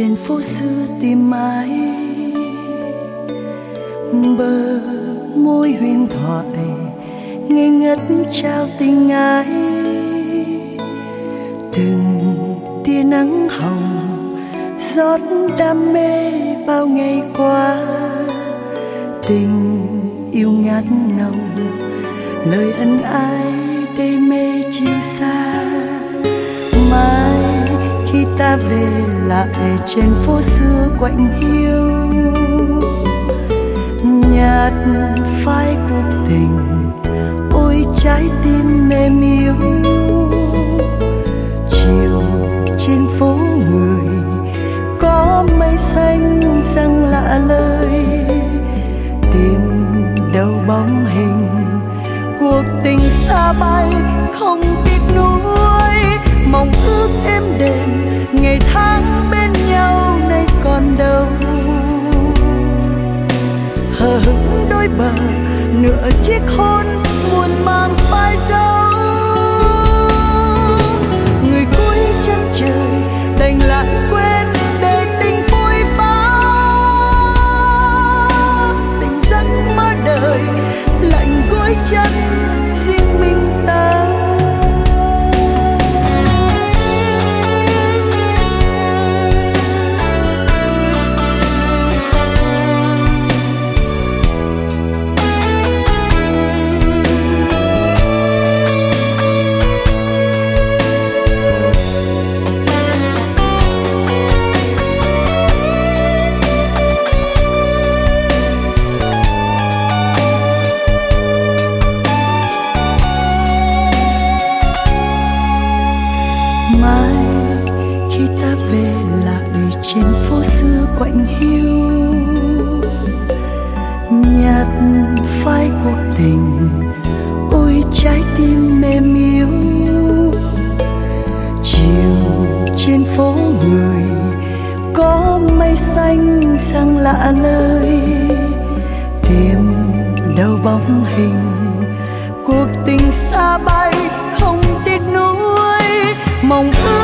trên phố xưa tìm mãi bờ môi huyền thoại ngây ngất trao tình ái. Từng tia nắng hồng rót đam mê bao ngày qua, tình yêu ngát nồng lời ân ái đê mê chiều xa. Mai khi ta về lại trên phố xưa quạnh hiu, nhạt phai cuộc tình ôi trái tim mềm yếu. Chiều trên phố người có mây xanh răng lạ lời, tìm đâu bóng hình cuộc tình xa bay không tiếc nuối. Mong ước êm đềm ngày tháng bên nhau nay còn đâu, hờ hững đôi bờ nửa chiếc hôn muôn màng phai dấu. Người cuối chân trời đành lãng quên để tình phôi phá, tình giấc mơ đời lạnh gối chân riêng mình ta. Mai khi ta về lại trên phố xưa quạnh hiu, nhạt phai cuộc tình ôi trái tim mềm yếu. Chiều trên phố người có mây xanh răng lạ lời, tìm đâu bóng hình cuộc tình xa bay không tiếc nuối. Mong ước